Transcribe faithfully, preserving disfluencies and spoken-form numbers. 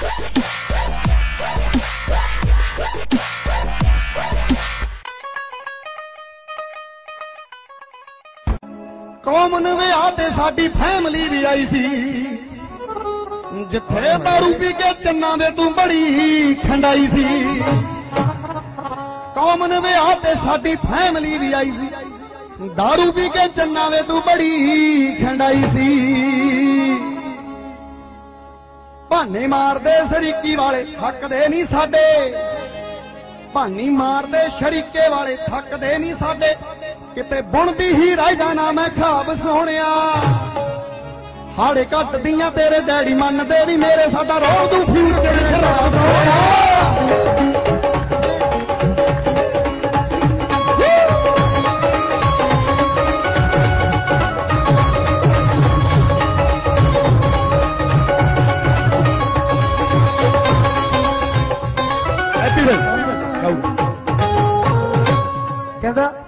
कौम ने विआह ते साडी फैमिली भी आई सी जिथे दारू पी के चन्ना दे तू बड़ी खंडाई सी कौम ने विआह ते साडी फैमिली भी आई सी दारू पी के चन्ना दे तू बड़ी खंडाई सी भाने मारदे शरीकी वाले थकदे नहीं साडे भानी मारदे शरीके वाले थकदे नहीं साडे किते बुणदी ही रह जाना मैं खाब सोहणिया हाड़े घट दियां तेरे डैडी मनदे नहीं मेरे साडा रोल तू फ्यूचर शराब सोहणिया कहता